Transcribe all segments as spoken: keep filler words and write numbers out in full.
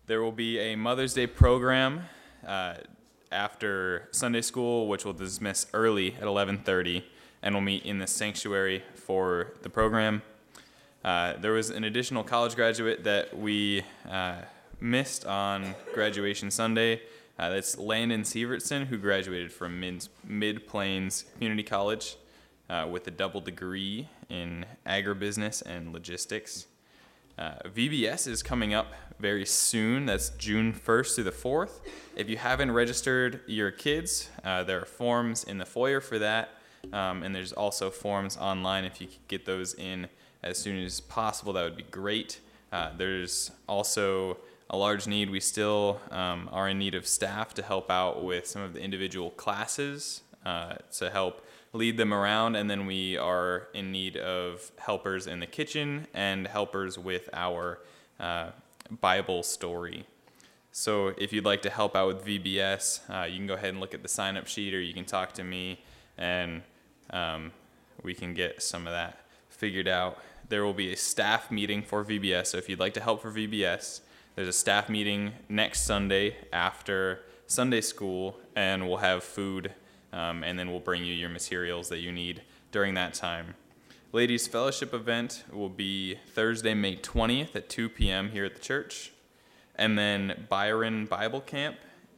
There will be a Mother's Day program uh, after Sunday school, which will dismiss early at eleven thirty, and we'll meet in the sanctuary for the program. Uh, there was an additional college graduate that we uh, missed on graduation Sunday. Uh, that's Landon Sievertson, who graduated from Mid, Mid-Plains Community College uh, with a double degree in agribusiness and logistics. Uh, V B S is coming up very soon. That's June first through the fourth. If you haven't registered your kids, uh, there are forms in the foyer for that, um, and there's also forms online. If you could get those in as soon as possible, that would be great. Uh, there's also a large need. We still um, are in need of staff to help out with some of the individual classes uh, to help lead them around, and then we are in need of helpers in the kitchen and helpers with our uh, Bible story. So if you'd like to help out with V B S, uh, you can go ahead and look at the sign-up sheet, or you can talk to me, and um, we can get some of that figured out. There will be a staff meeting for V B S, so if you'd like to help for V B S, there's a staff meeting next Sunday after Sunday school, and we'll have food, um, and then we'll bring you your materials that you need during that time. Ladies' Fellowship event will be Thursday, May twentieth at two p.m. here at the church. And then Byron Bible Camp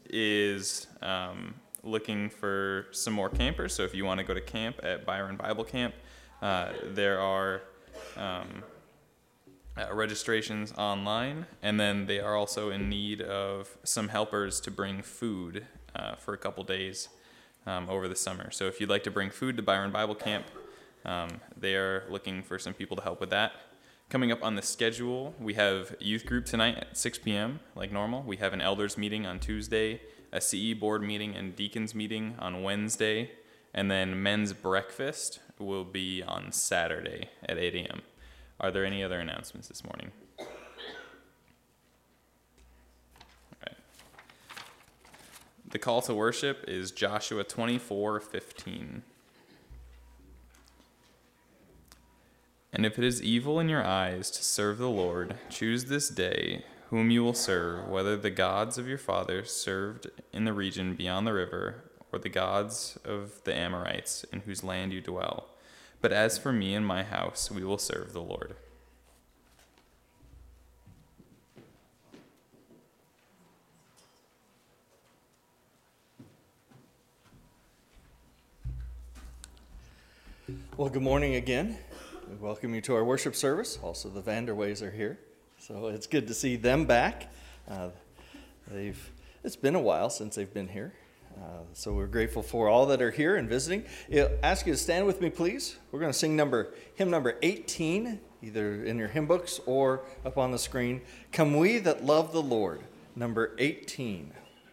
is um, looking for some more campers. So if you want to go to camp at Byron Bible Camp, uh, there are um, uh, registrations online. And then they are also in need of some helpers to bring food uh, for a couple days um, over the summer. So if you'd like to bring food to Byron Bible Camp, Um, they are looking for some people to help with that. Coming up on the schedule, we have youth group tonight at six p.m. like normal. We have an elders meeting on Tuesday, a C E board meeting and deacons meeting on Wednesday, and then men's breakfast will be on Saturday at eight a.m. Are there any other announcements this morning? All right. The call to worship is Joshua twenty-four fifteen. And if it is evil in your eyes to serve the Lord, choose this day whom you will serve, whether the gods of your fathers served in the region beyond the river, or the gods of the Amorites in whose land you dwell. But as for me and my house, we will serve the Lord. Well, good morning again. We welcome you to our worship service. Also, the Vanderways are here, so it's good to see them back. Uh, they've it's been a while since they've been here, uh, so we're grateful for all that are here and visiting. I'll ask you to stand with me, please. We're going to sing number hymn number eighteen, either in your hymn books or up on the screen. Come we that love the Lord, number eighteen.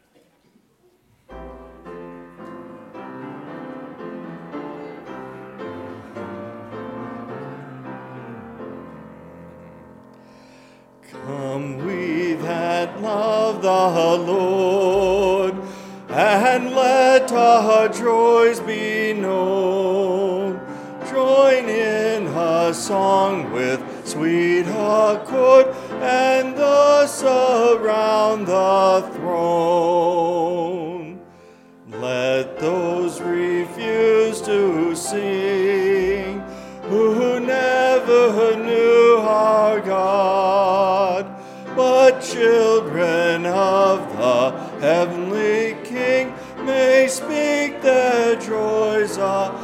Come we that love the Lord, and let our joys be known. Join in a song with sweet accord, and thus around the throne. Let those refuse to sing, who never knew our God, but children of the heavenly King may speak their joys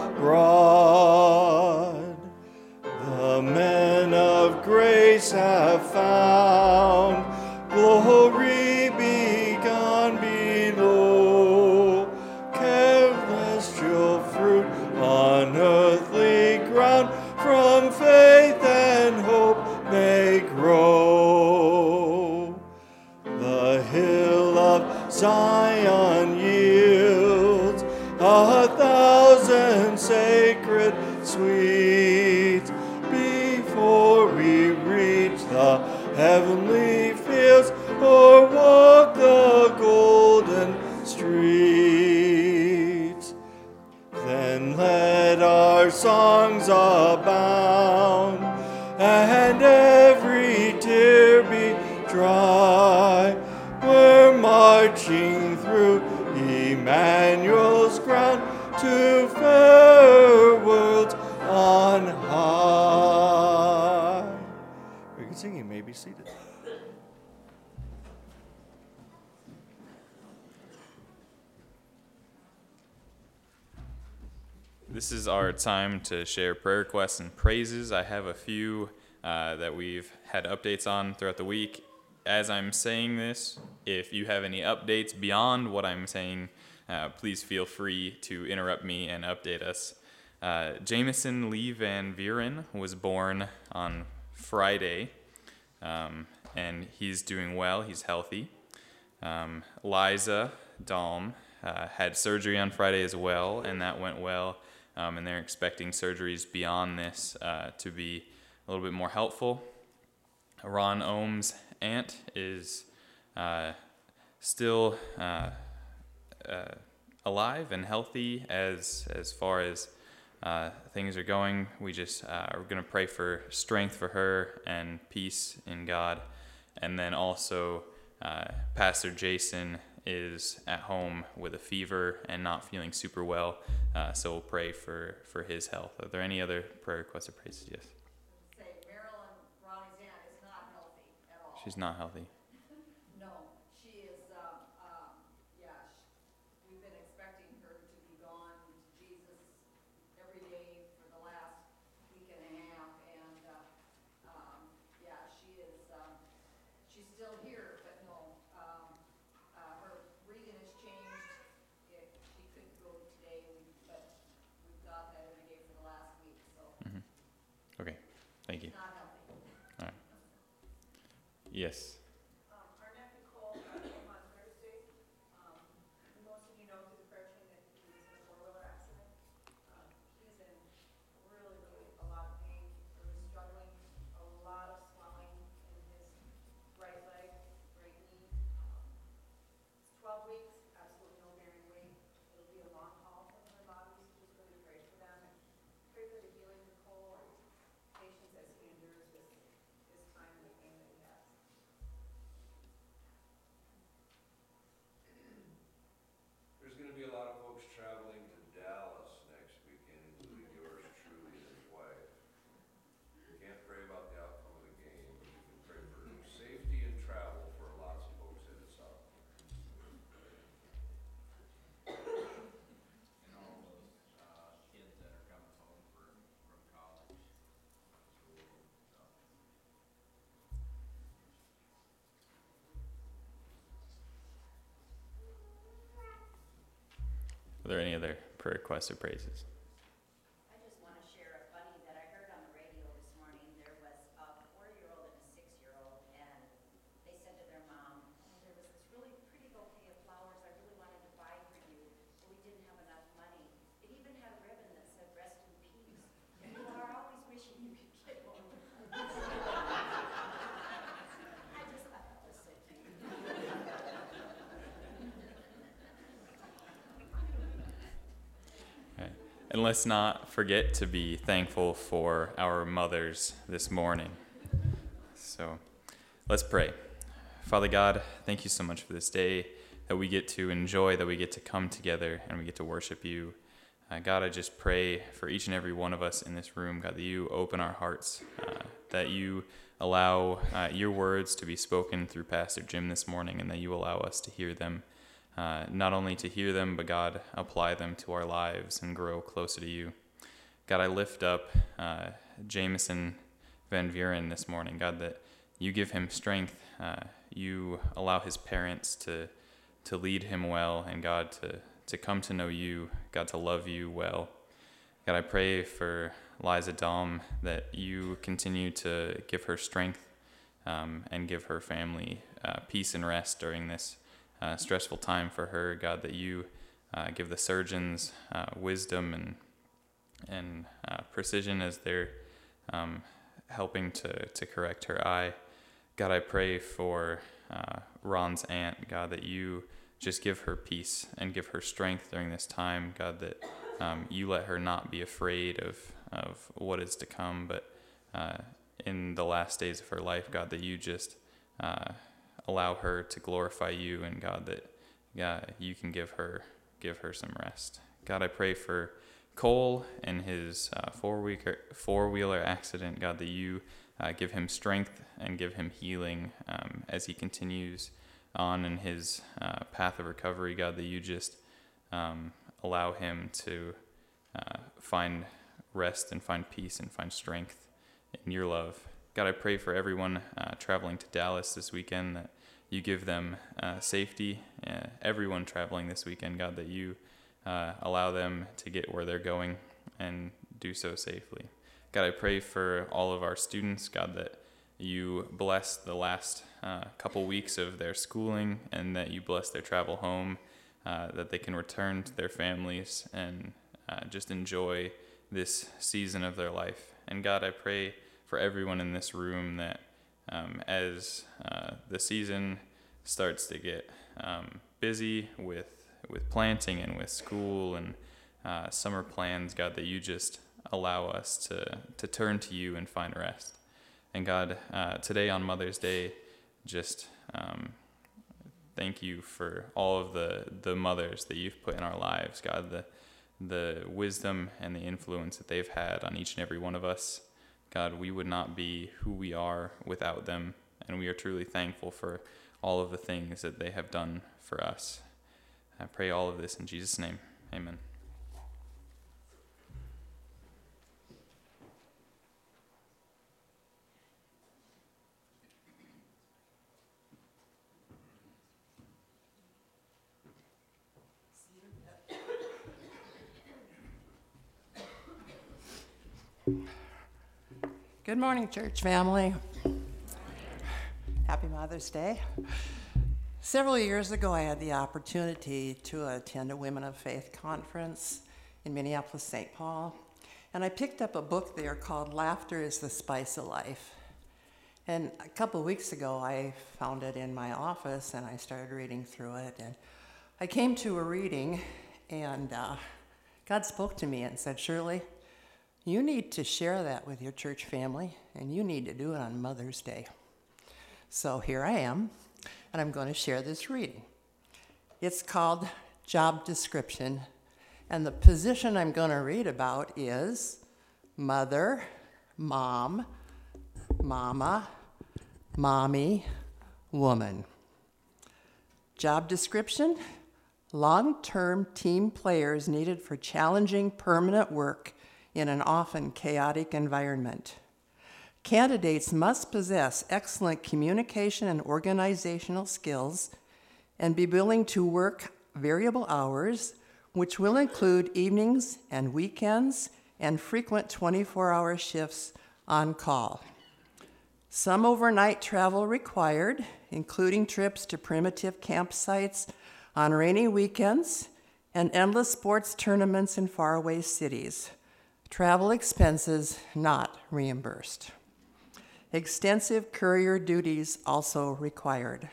abroad. The men of grace have found glory begun below, celestial fruit on earthly ground, from faith and hope may grow. The hill of Zion yields a thousand sacred sweets before we reach the heavenly fields or walk the golden streets. Then let our songs abound, and every tear be dry, marching through Emmanuel's ground to fair worlds on high. Very good singing. You may be seated. This is our time to share prayer requests and praises. I have a few uh, that we've had updates on throughout the week. As I'm saying this, if you have any updates beyond what I'm saying, uh, please feel free to interrupt me and update us. Uh, Jameson Lee Van Vieren was born on Friday, um, and he's doing well. He's healthy. Um, Liza Dahm uh, had surgery on Friday as well, and that went well. Um, and they're expecting surgeries beyond this uh, to be a little bit more helpful. Ron Ohm's aunt is uh, still uh, uh, alive and healthy as as far as uh, things are going. We just uh, are going to pray for strength for her and peace in God. And then also uh, Pastor Jason is at home with a fever and not feeling super well, uh, so we'll pray for, for his health. Are there any other prayer requests or praises? Yes. Say Marilyn, Ronnie's aunt, is not healthy at all. She's not healthy. No, she is. Um, um, yeah, she, we've been expecting her to be gone to Jesus every day for the last week and a half, and uh, um, yeah, she is. Um, she's still here, but no. Um, uh, her reading has changed. It, she couldn't go today, but we've got that every day for the last week. So Mm-hmm. Okay, thank you. she's not healthy. All right. Yes. Um, our nephew Cole got home on Thursday. Um, most of you know through the prayer chain that he was in a four-wheeler accident. Um, he's in really, really a lot of pain, really struggling, a lot of swelling in his right leg, right knee. Um, it's twelve weeks, absolutely no bearing weight. It'll be a long haul for their bodies. Just really pray for them and pray for the healing of Cole and patience as he endures this, this time and the pain that he has. There's gonna be a lot of folks traveling to Dallas next weekend, including yours truly and his wife. We can't pray about the outcome of the game, but we can pray for safety and travel for lots of folks headed south. And all those uh, kids that are coming home for, from college, school, so. Are there any other prayer requests or praises? I just want to share a funny that I heard on the radio this morning. There was a four-year-old and a six-year-old, and they said to their mom, "Oh, there was this really pretty bouquet of flowers I really wanted to buy for you, but we didn't have enough money. It even had a ribbon that said rest in peace. You are always wishing you could get one." I just thought that was so cute. Okay. And let's not forget to be thankful for our mothers this morning. So let's pray. Father God, thank you so much for this day that we get to enjoy, that we get to come together and we get to worship you. Uh, God, I just pray for each and every one of us in this room, God, that you open our hearts, uh, that you allow uh, your words to be spoken through Pastor Jim this morning, and that you allow us to hear them. Uh, not only to hear them, but God, apply them to our lives and grow closer to you. God, I lift up uh, Jameson Van Vieren this morning. God, that you give him strength. Uh, you allow his parents to to lead him well, and God, to, to come to know you, God, to love you well. God, I pray for Liza Dahm that you continue to give her strength um, and give her family uh, peace and rest during this Uh, stressful time for her. God, that you uh, give the surgeons uh, wisdom and and uh, precision as they're um, helping to, to correct her eye. God, I pray for uh, Ron's aunt, God, that you just give her peace and give her strength during this time. God, that um, you let her not be afraid of, of what is to come, but uh, in the last days of her life, God, that you just uh, allow her to glorify you, and God, that uh, you can give her give her some rest. God, I pray for Cole and his uh, four-wheeler, four-wheeler accident, God, that you uh, give him strength and give him healing um, as he continues on in his uh, path of recovery, God, that you just um, allow him to uh, find rest and find peace and find strength in your love. God, I pray for everyone uh, traveling to Dallas this weekend, that you give them uh, safety. Uh, everyone traveling this weekend, God, that you uh, allow them to get where they're going and do so safely. God, I pray for all of our students, God, that you bless the last uh, couple weeks of their schooling and that you bless their travel home, uh, that they can return to their families and uh, just enjoy this season of their life. And God, I pray for everyone in this room that um, as uh, the season starts to get um, busy with with planting and with school and uh, summer plans, God, that you just allow us to to turn to you and find rest. And God, uh, today on Mother's Day, just um, thank you for all of the, the mothers that you've put in our lives, God, the the wisdom and the influence that they've had on each and every one of us. God, we would not be who we are without them, and we are truly thankful for all of the things that they have done for us. I pray all of this in Jesus' name. Amen. Good morning, church family. Happy Mother's Day. Several years ago, I had the opportunity to attend a Women of Faith conference in Minneapolis, Saint Paul, and I picked up a book there called Laughter is the Spice of Life. And a couple weeks ago, I found it in my office, and I started reading through it, and I came to a reading, and uh, God spoke to me and said, Shirley, you need to share that with your church family, and you need to do it on Mother's Day. So here I am, and I'm going to share this reading. It's called Job Description, and the position I'm going to read about is mother, mom, mama, mommy, woman. Job description: long-term team players needed for challenging permanent work in an often chaotic environment. Candidates must possess excellent communication and organizational skills and be willing to work variable hours, which will include evenings and weekends and frequent twenty-four hour shifts on call. Some overnight travel required, including trips to primitive campsites on rainy weekends and endless sports tournaments in faraway cities. Travel expenses not reimbursed. Extensive courier duties also required.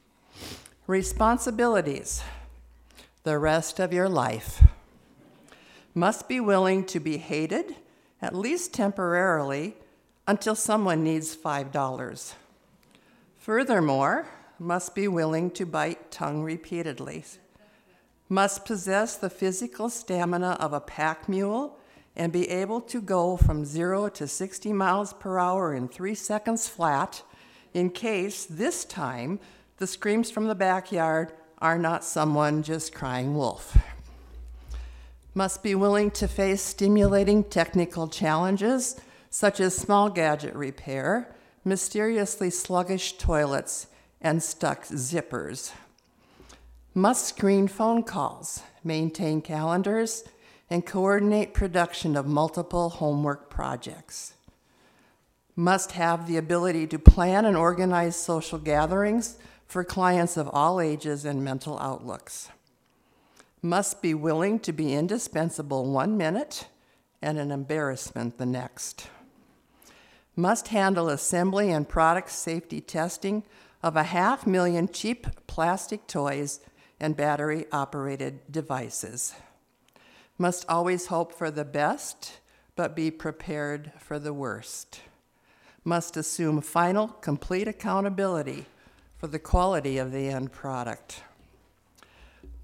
Responsibilities: the rest of your life. Must be willing to be hated, at least temporarily, until someone needs five dollars. Furthermore, must be willing to bite tongue repeatedly. Must possess the physical stamina of a pack mule and be able to go from zero to sixty miles per hour in three seconds flat, in case this time the screams from the backyard are not someone just crying wolf. Must be willing to face stimulating technical challenges, such as small gadget repair, mysteriously sluggish toilets, and stuck zippers. Must screen phone calls, maintain calendars, and coordinate production of multiple homework projects. Must have the ability to plan and organize social gatherings for clients of all ages and mental outlooks. Must be willing to be indispensable one minute and an embarrassment the next. Must handle assembly and product safety testing of a half million cheap plastic toys and battery-operated devices. Must always hope for the best, but be prepared for the worst. Must assume final, complete accountability for the quality of the end product.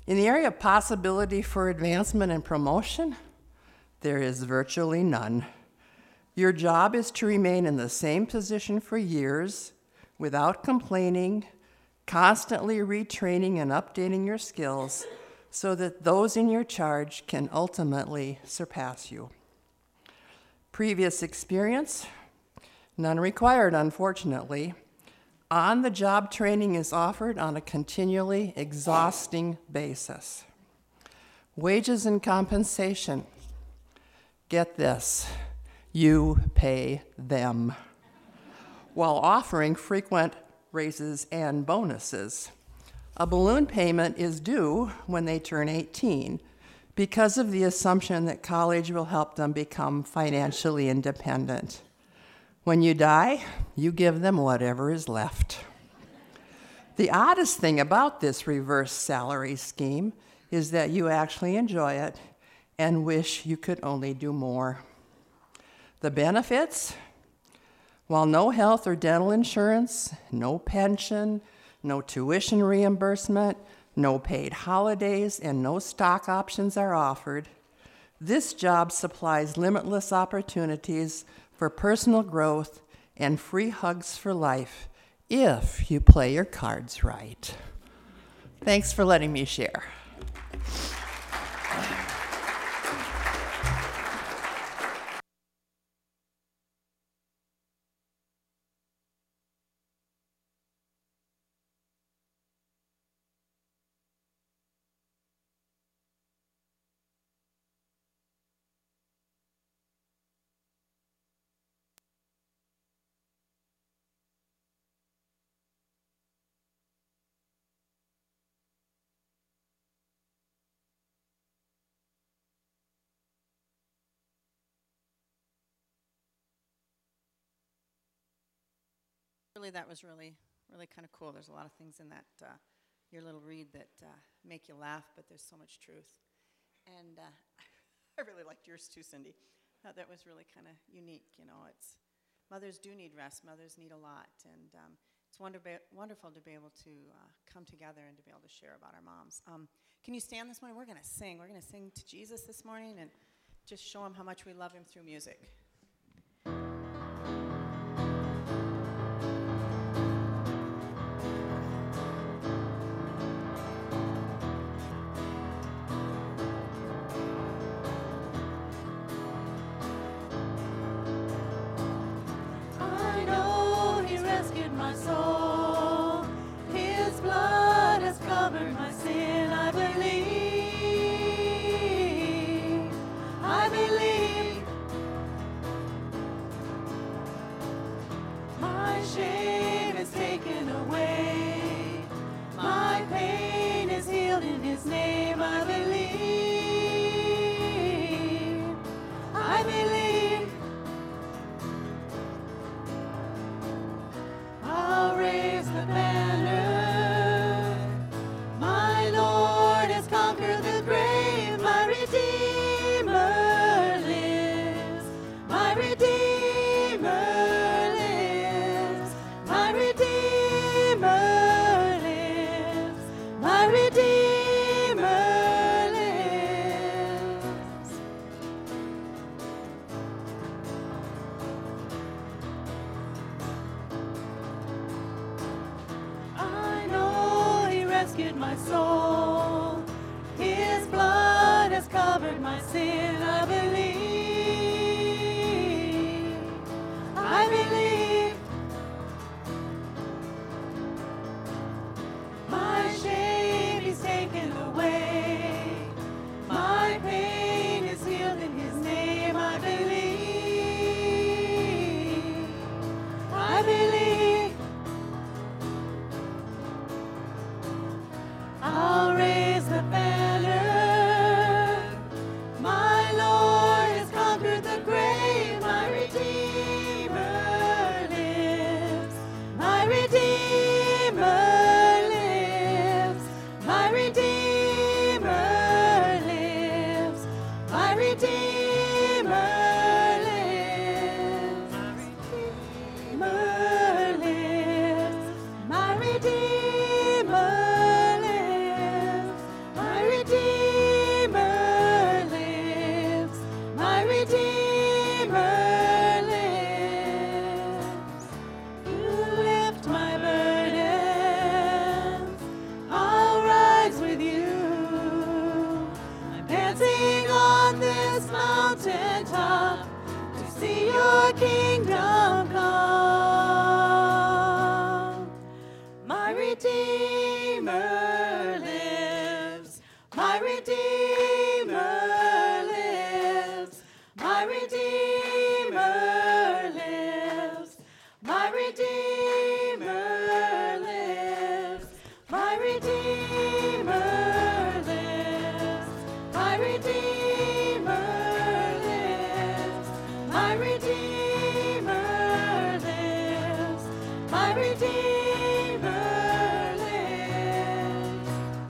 In the area of possibility for advancement and promotion, there is virtually none. Your job is to remain in the same position for years without complaining, constantly retraining and updating your skills so that those in your charge can ultimately surpass you. Previous experience? None required, unfortunately. On-the-job training is offered on a continually exhausting basis. Wages and compensation. Get this, you pay them, while offering frequent raises and bonuses. A balloon payment is due when they turn eighteen because of the assumption that college will help them become financially independent. When you die, you give them whatever is left. The oddest thing about this reverse salary scheme is that you actually enjoy it and wish you could only do more. The benefits? While no health or dental insurance, no pension, no tuition reimbursement, no paid holidays, and no stock options are offered, this job supplies limitless opportunities for personal growth and free hugs for life if you play your cards right. Thanks for letting me share. Really, that was really, really kind of cool. There's a lot of things in that, uh, your little read that uh, make you laugh, but there's so much truth. And uh, I really liked yours too, Cindy. Thought that was really kind of unique. You know, it's mothers do need rest. Mothers need a lot, and um, it's wonder wonderful to be able to uh, come together and to be able to share about our moms. Um, can you stand this morning? We're going to sing. We're going to sing to Jesus this morning and just show him how much we love him through music. I'll raise the banner. My see your kingdom come. My Redeemer lives, my Redeemer lives, my Redeemer lives, my Redeemer lives, my Redeemer lives, my Redeemer lives, my Redeemer lives, my Redeemer lives.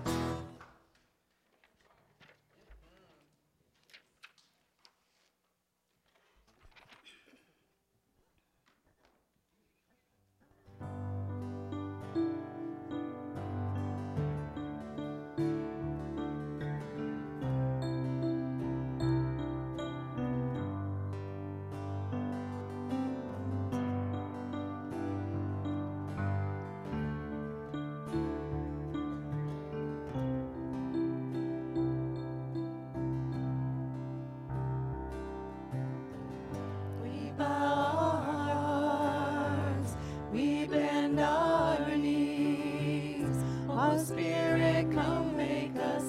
We bow our hearts, we bend our knees. Oh, Spirit, come make us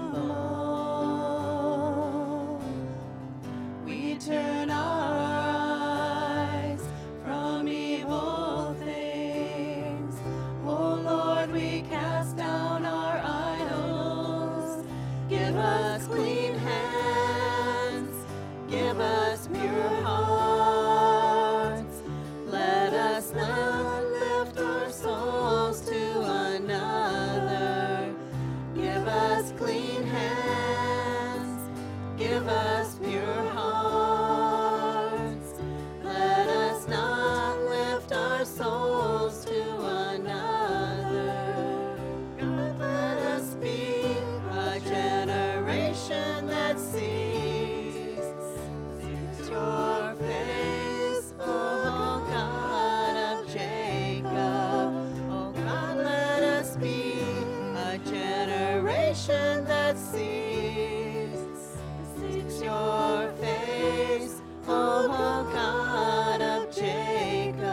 humble. We turn our eyes from evil things. Oh, Lord, we cast down our idols. Give us clean hands, give us pure hearts. Let us not lift our souls to another. Give us clean hands, give us pure hearts. Let us not lift our souls to another. God, let us be a generation that sees, sees your face, oh God of Jacob. Oh God, let us be a generation that sees, seeks your face, oh God of Jacob.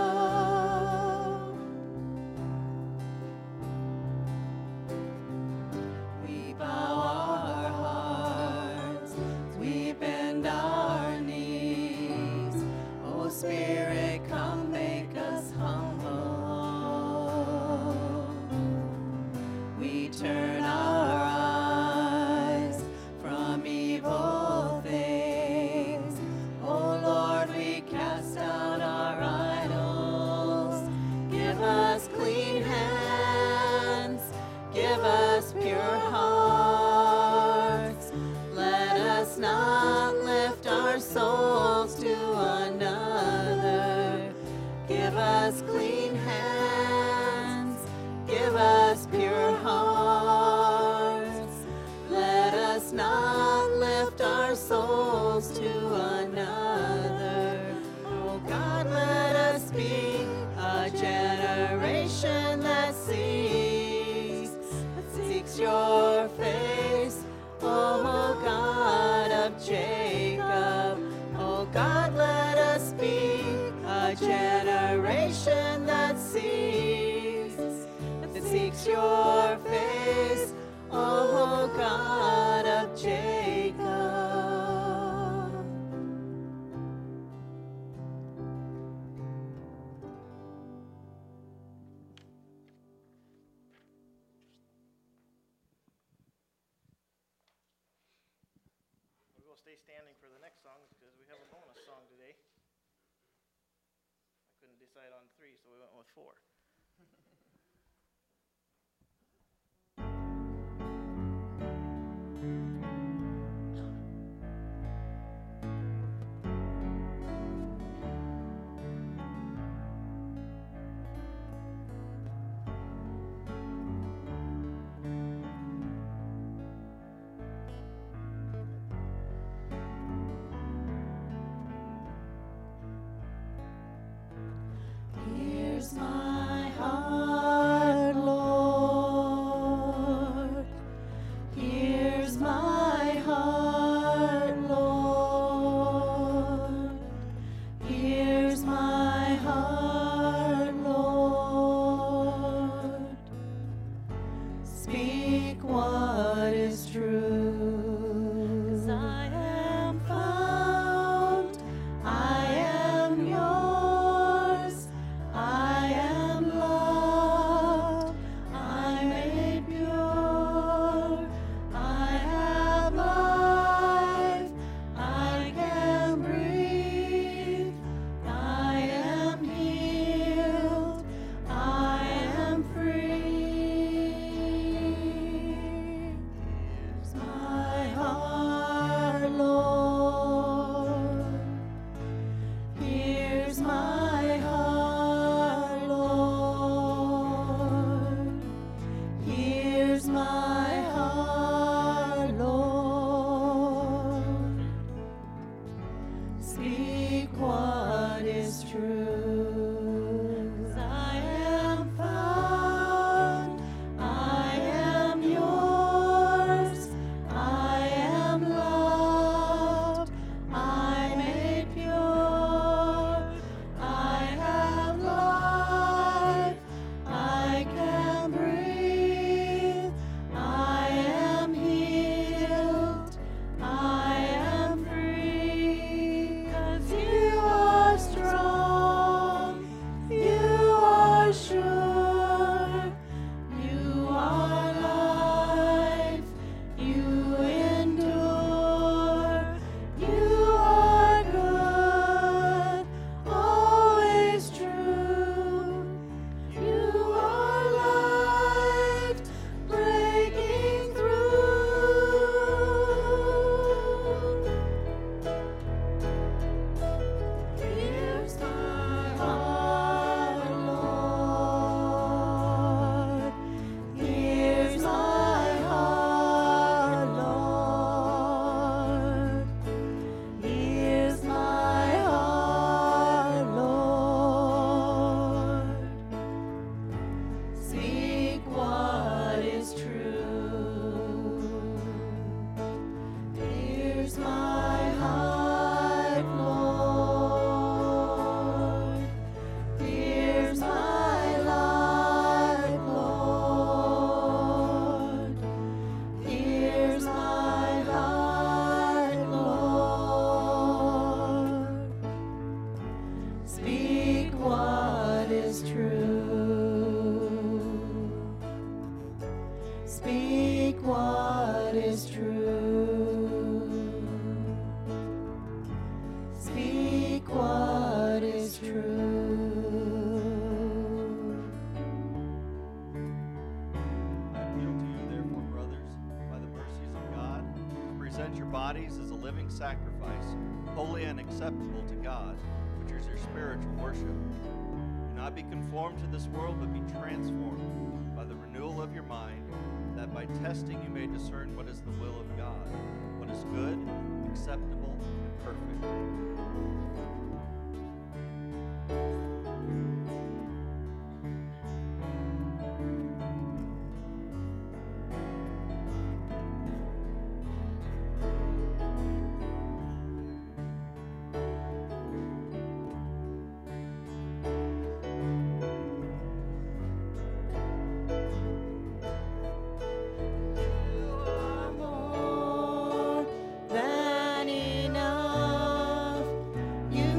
We bow our hearts, we bend our knees. Oh Spirit, come make us humble. We turn our eyes from evil things. Oh Lord, we cast down our idols. Give us clean hands, give us pure hearts. Let us not lift our souls to another. Give us clean hands, give us pure hearts. Let us not lift our souls to another. Oh God, let us be a generation that seeks, that seeks your face, oh God of Jacob. Oh God, let us be a generation that seeks, that seeks your face, oh God of Jacob. We will stay standing for the next song because we have a bonus song today. I couldn't decide on three, so we went with four. Here's my Speak what is true. 'Cause I am found, I am yours, I am loved, I'm made pure, I have life, I can breathe, I am healed, I am free. Here's my heart, Lord. Here's my heart, Lord. Here's my heart, Lord. Speak what is true. 'Cause I am found, I am yours, I am loved, I'm made pure, I have life, I can breathe, I am healed, I am free. 'Cause you are strong, you are sure, you are life, you endure, you are good, always true, you are light breaking through. Here's my heart, Lord. Here's my heart, Lord. Here's my heart, Lord. Speak what is true. Here's my heart, Lord. Here's my life, Lord. Here's my heart, Lord. Speak what is true. Speak what is true. Speak what is true. I appeal to you, therefore, brothers, by the mercies of God, to present your bodies as a living sacrifice, holy and acceptable to God, which is your spiritual worship. Do not be conformed to this world, but be transformed by the renewal of your mind, that by testing you may discern what is the will of God, what is good, acceptable, and perfect. More than enough. You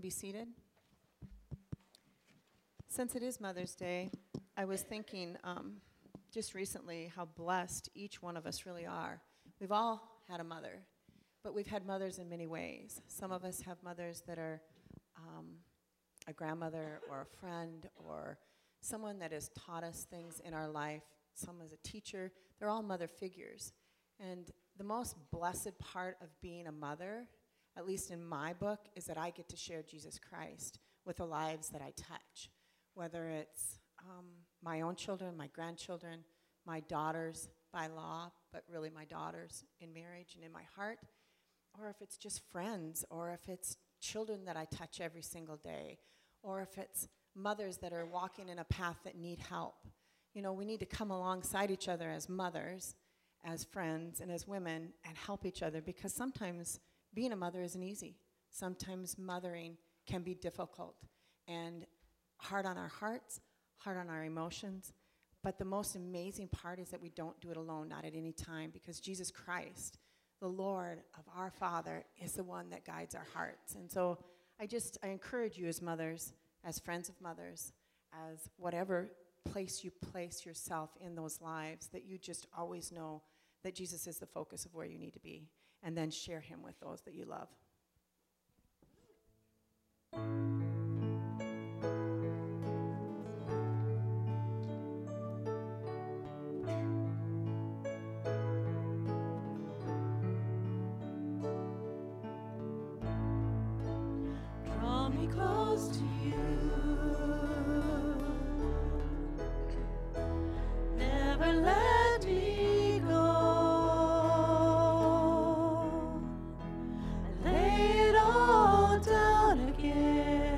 be seated? Since it is Mother's Day, I was thinking um, just recently how blessed each one of us really are. We've all had a mother, but we've had mothers in many ways. Some of us have mothers that are um, a grandmother or a friend or someone that has taught us things in our life. Some as a teacher. They're all mother figures. And the most blessed part of being a mother, at least in my book, is that I get to share Jesus Christ with the lives that I touch. Whether it's um, my own children, my grandchildren, my daughters by law, but really my daughters in marriage and in my heart, or if it's just friends, or if it's children that I touch every single day, or if it's mothers that are walking in a path that need help. You know, we need to come alongside each other as mothers, as friends, and as women, and help each other, because sometimes being a mother isn't easy. Sometimes mothering can be difficult and hard on our hearts, hard on our emotions, but the most amazing part is that we don't do it alone, not at any time, because Jesus Christ, the Lord of our Father, is the one that guides our hearts. And so I just, I encourage you as mothers, as friends of mothers, as whatever place you place yourself in those lives, that you just always know that Jesus is the focus of where you need to be, and then share him with those that you love. Draw me close to you. Never let me go. I lay it all down again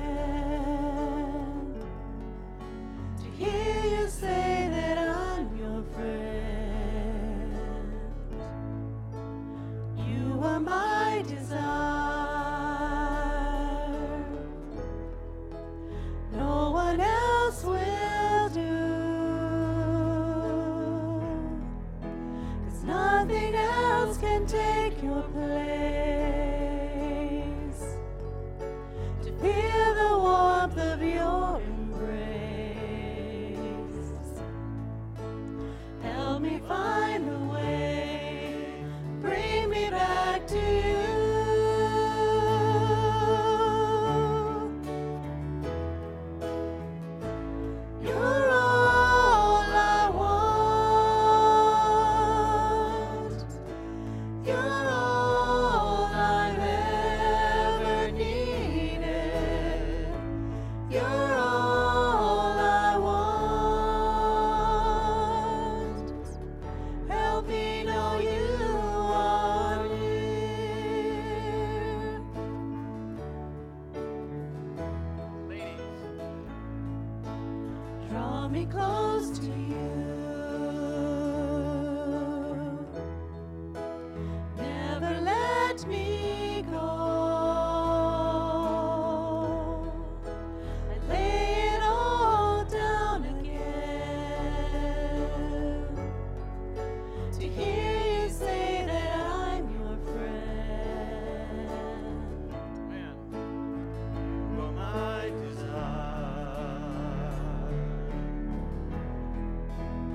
to hear you say that I'm your friend. You are my desire. No one else will do. 'Cause nothing else can take your place. To feel the warmth of your embrace. Help me find the way. Bring me back to you. You're all I want. You're all I've ever needed. You're all I want. Help me know you are near. Ladies, Draw me close to you. Never let me go. I lay it all down again to hear you say that I'm your friend. man, you are my desire.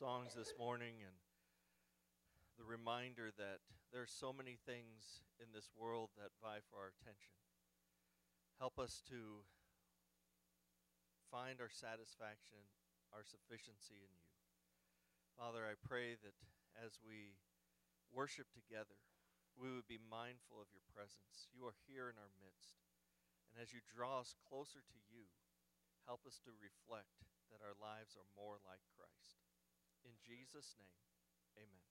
songs this morning and the reminder that there are so many things in this world that vie for our attention. Help us to find our satisfaction, our sufficiency in you. Father, I pray that as we worship together, we would be mindful of your presence. You are here in our midst. And as you draw us closer to you, help us to reflect that our lives are more like Christ. In Jesus' name, amen.